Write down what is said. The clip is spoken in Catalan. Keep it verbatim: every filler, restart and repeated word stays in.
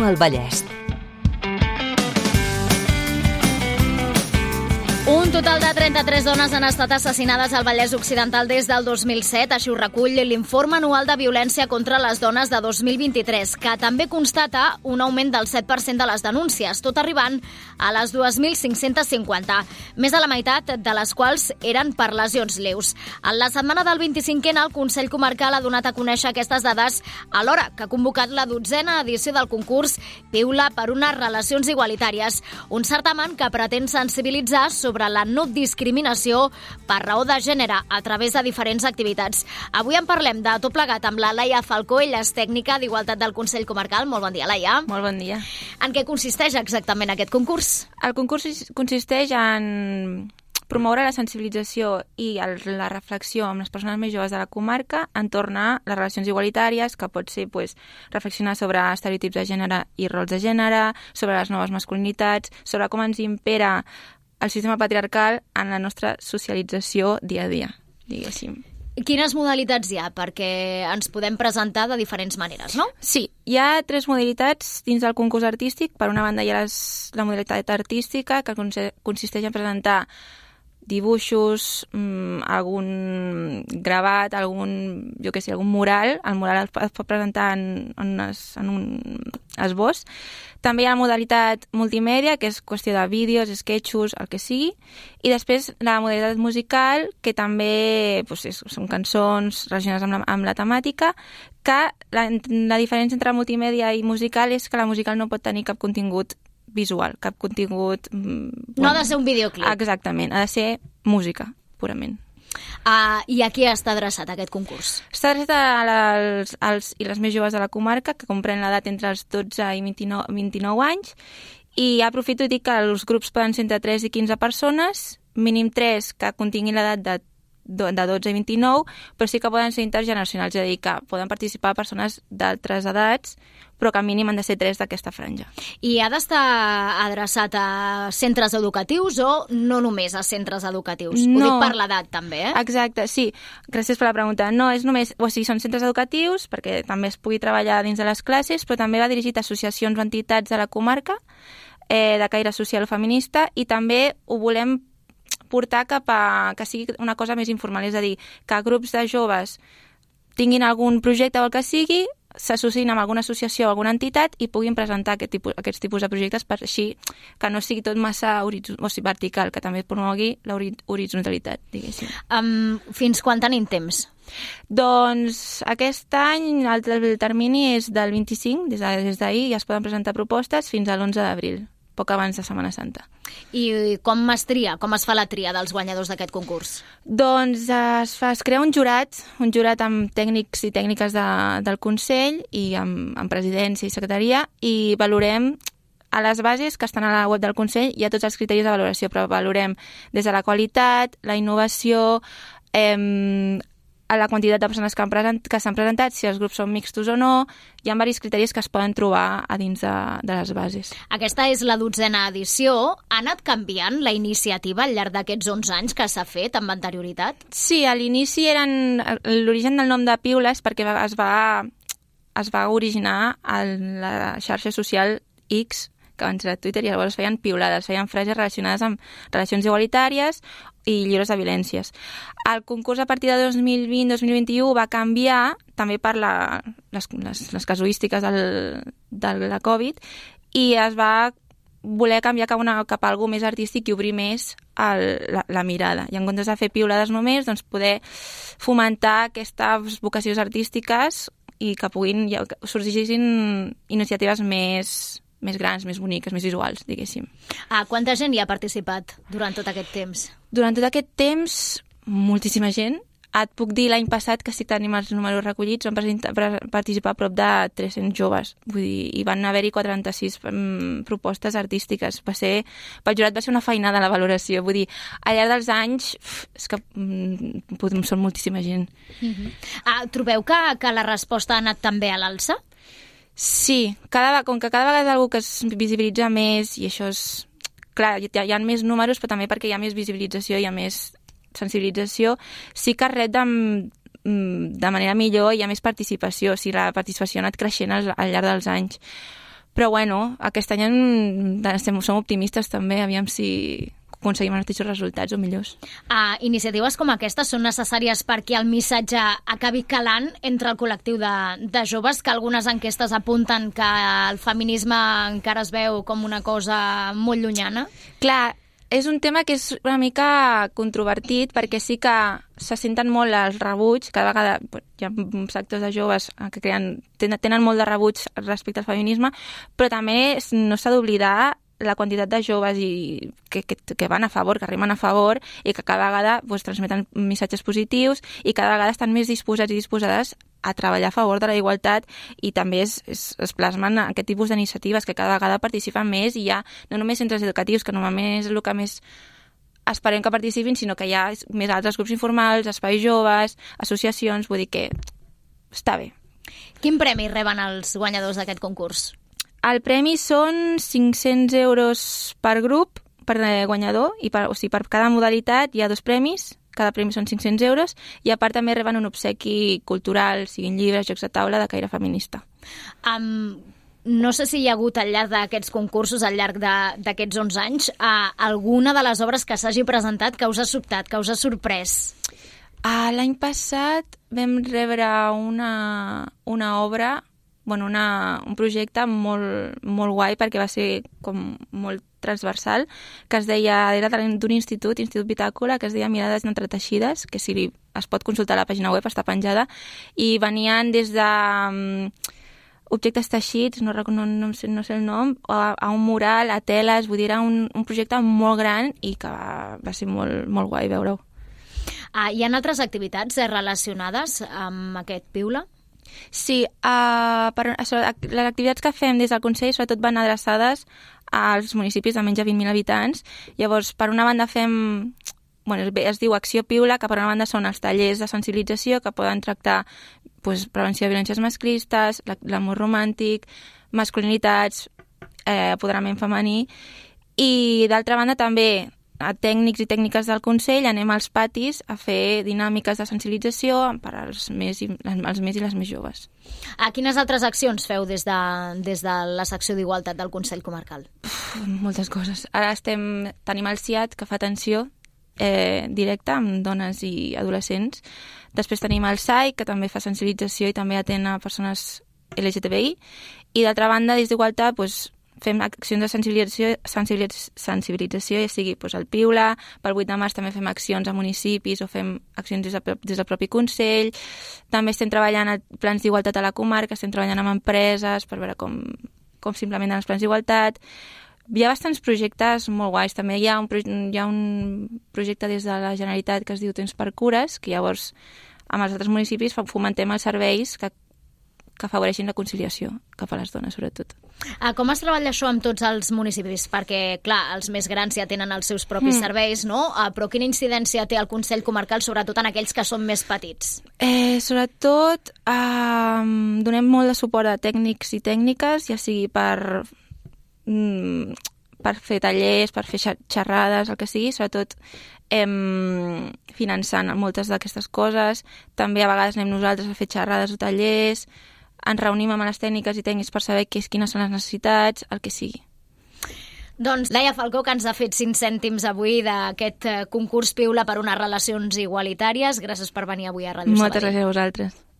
al Vallès. Un total de trenta-tres dones han estat assassinades al Vallès Occidental des del dos mil set, així ho recull l'informe anual de violència contra les dones de dos mil vint-i-tres, que també constata un augment del set per cent de les denúncies, tot arribant a les dos mil cinc-cents cinquanta, més de la meitat de les quals eren per lesions lleus. En la setmana del vint-i-cinquè, el Consell Comarcal ha donat a conèixer aquestes dades alhora que ha convocat la dotzena edició del concurs Piula per unes relacions igualitàries, un certamen que pretén sensibilitzar sobre sobre la no discriminació per raó de gènere a través de diferents activitats. Avui en parlem de tot plegat amb la Laia Falcó, ella és tècnica d'Igualtat del Consell Comarcal. Molt bon dia, Laia. Molt bon dia. En què consisteix exactament aquest concurs? El concurs consisteix en promoure la sensibilització i el, la reflexió amb les persones més joves de la comarca entorn a les relacions igualitàries, que pot ser pues, reflexionar sobre estereotips de gènere i rols de gènere, sobre les noves masculinitats, sobre com ens impera el sistema patriarcal en la nostra socialització dia a dia, diguéssim. Quines modalitats hi ha? Perquè ens podem presentar de diferents maneres, no? Sí, hi ha tres modalitats dins del concurs artístic. Per una banda hi ha les, la modalitat artística, que consisteix en presentar dibuixos, mmm, algun gravat, algun, jo què sé, algun mural. El mural es pot presentar en, en, es, en un esbós. També hi ha la modalitat multimèdia, que és qüestió de vídeos, sketchos, el que sigui. I després la modalitat musical, que també doncs, és, són cançons relacionades amb la, amb la temàtica, que la, la diferència entre multimèdia i musical és que la musical no pot tenir cap contingut visual, cap contingut... Bueno, no ha de ser un videoclip. Exactament, ha de ser música, purament. Uh, I a qui està adreçat aquest concurs? Està adreçat als, als i les més joves de la comarca, que comprèn l'edat entre els dotze i vint-i-nou, vint-i-nou anys, i aprofito i dic que els grups poden ser entre tres i quinze persones, mínim tres que continguin l'edat de de dotze i vint-i-nou, però sí que poden ser intergeneracionals, és a dir, que poden participar persones d'altres edats, però que a mínim han de ser tres d'aquesta franja. I ha d'estar adreçat a centres educatius o no només a centres educatius? No. Ho dic per l'edat, també, eh? Exacte, sí. Gràcies per la pregunta. No, és només... O sigui, són centres educatius, perquè també es pugui treballar dins de les classes, però també va dirigit a associacions o entitats de la comarca, eh, de caire social o feminista, i també ho volem portar cap a que sigui una cosa més informal, és a dir, que grups de joves tinguin algun projecte o el que sigui, s'associïn amb alguna associació o alguna entitat i puguin presentar aquest tipus, aquests tipus de projectes per així que no sigui tot massa horitzon, o sigui, vertical, que també promogui l'horitzonalitat, diguéssim. Um, fins quan tenim temps? Doncs aquest any el, el termini és del vint-i-cinc, des d'ahir ja es poden presentar propostes fins a l'onze d'abril, poc abans de Setmana Santa. I com es tria? Com es fa la tria dels guanyadors d'aquest concurs? Doncs es, fa, es crea un jurat, un jurat amb tècnics i tècniques de, del Consell i amb, amb presidència i secretaria, i valorem a les bases que estan a la web del Consell. Hi ha tots els criteris de valoració, però valorem des de la qualitat, la innovació, eh, a la quantitat de persones que, han present, que s'han presentat, si els grups són mixtos o no. Hi ha diversos criteris que es poden trobar a dins de, de les bases. Aquesta és la dotzena edició. Ha anat canviant la iniciativa al llarg d'aquests onze anys que s'ha fet amb anterioritat? Sí, a l'inici eren... L'origen del nom de Piules perquè es va, es va originar a la xarxa social X, que abans era Twitter, i llavors feien piulades, feien frases relacionades amb relacions igualitàries i lliures de violències. El concurs a partir de dos mil vint dos mil vint-i-u va canviar també per la, les, les, les casuístiques del, de la Covid, i es va voler canviar cap, una, cap a alguna més artístic i obrir més el, la, la mirada. I en comptes de fer piulades només, doncs poder fomentar aquestes vocacions artístiques i que puguin sorgissin iniciatives més més grans, més boniques, més visuals, diguéssim. Ah, quanta gent hi ha participat durant tot aquest temps? Durant tot aquest temps, moltíssima gent. Et puc dir l'any passat, que sí que tenim els números recollits, van participar a prop de tres-cents joves. Vull dir, i van haver-hi quaranta-sis um, propostes artístiques. Va ser, pel jurat va ser una feinada la valoració. Vull dir, al llarg dels anys, és que um, són moltíssima gent. Uh-huh. Ah, trobeu que, que la resposta ha anat també a l'alça? Sí, cada, com que cada vegada és una cosa que es visibilitza més, i això és... Clar, hi ha, hi ha més números, però també perquè hi ha més visibilització, hi ha més sensibilització, sí que es rep de, de manera millor i hi ha més participació, o sigui, la participació ha anat creixent al, al llarg dels anys. Però bueno, aquest any en... som optimistes també, aviam si aconseguim els mateixos resultats o millors. Uh, iniciatives com aquestes són necessàries perquè el missatge acabi calant entre el col·lectiu de, de joves, que algunes enquestes apunten que el feminisme encara es veu com una cosa molt llunyana? Clar, és un tema que és una mica controvertit perquè sí que se senten molt els rebuig, cada vegada hi ha sectors de joves que creen, tenen molt de rebuig respecte al feminisme, però també no s'ha d'oblidar la quantitat de joves i que, que, que van a favor, que arriben a favor i que cada vegada pues, transmeten missatges positius i cada vegada estan més disposats i disposades a treballar a favor de la igualtat i també es, es, es plasmen aquest tipus d'iniciatives que cada vegada participen més i hi ha no només centres educatius, que normalment és el que més esperem que participin, sinó que hi ha més altres grups informals, espais joves, associacions, vull dir que està bé. Quin premi reben els guanyadors d'aquest concurs? El premi són cinc-cents euros per grup, per guanyador, i per, o sigui, per cada modalitat hi ha dos premis, cada premi són cinc-cents euros, i a part també reben un obsequi cultural, siguin llibres, jocs de taula, de caire feminista. Um, no sé si hi ha hagut al llarg d'aquests concursos, al llarg d'aquests onze anys, uh, alguna de les obres que s'hagi presentat que us ha sobtat, que us ha sorprès? Uh, L'any passat vam rebre una, una obra bueno, una, un projecte molt, molt guai perquè va ser com molt transversal, que es deia, era d'un institut, Institut Bitàcola, que es deia Mirades Entreteixides, que si es pot consultar a la pàgina web, està penjada, i venien des de um, objectes teixits, no, no, no, sé, no sé el nom, a, a un mural, a teles, vull dir, era un, un projecte molt gran i que va, va ser molt, molt guai veure-ho. Ah, hi ha altres activitats relacionades amb aquest Piula? Sí, uh, per, les activitats que fem des del Consell sobretot van adreçades als municipis de menys de vint mil habitants. Llavors, per una banda fem, bueno, es diu Acció Piula, que per una banda són els tallers de sensibilització que poden tractar pues, prevenció de violències masclistes, l'amor romàntic, masculinitats, eh, apoderament femení, i d'altra banda també a tècnics i tècniques del Consell anem als patis a fer dinàmiques de sensibilització per als més i, als més, i les més joves. A quines altres accions feu des de, des de la secció d'Igualtat del Consell Comarcal? Uf, moltes coses. Ara estem, tenim el C I A T, que fa atenció eh, directa amb dones i adolescents. Després tenim el S A I, que també fa sensibilització i també atén a persones L G T B I. I d'altra banda, des d'Igualtat, doncs, fem accions de sensibilització, sensibilització ja sigui doncs, el Piula, pel vuit de març també fem accions a municipis o fem accions des, de, des del propi Consell, també estem treballant a plans d'igualtat a la comarca, estem treballant amb empreses per veure com, com s'implementen els plans d'igualtat. Hi ha bastants projectes molt guais, també hi ha un, hi ha un projecte des de la Generalitat que es diu Temps per Cures, que llavors amb els altres municipis fomentem els serveis que que afavoreixin la conciliació cap a les dones, sobretot. Ah, com es treballa això amb tots els municipis? Perquè, clar, els més grans ja tenen els seus propis mm. serveis, no? Ah, però quina incidència té el Consell Comarcal, sobretot en aquells que són més petits? Eh, sobretot, eh, donem molt de suport a tècnics i tècniques, ja sigui per, mm, per fer tallers, per fer xerrades, el que sigui, sobretot eh, finançant moltes d'aquestes coses. També a vegades anem nosaltres a fer xerrades o tallers, ens reunim amb les tècniques i tècnics per saber quines són les necessitats, el que sigui. Doncs Laia Falcó, que ens ha fet cinc cèntims avui d'aquest concurs Piula per unes relacions igualitàries. Gràcies per venir avui a Ràdio Sabadell. Moltes gràcies a vosaltres.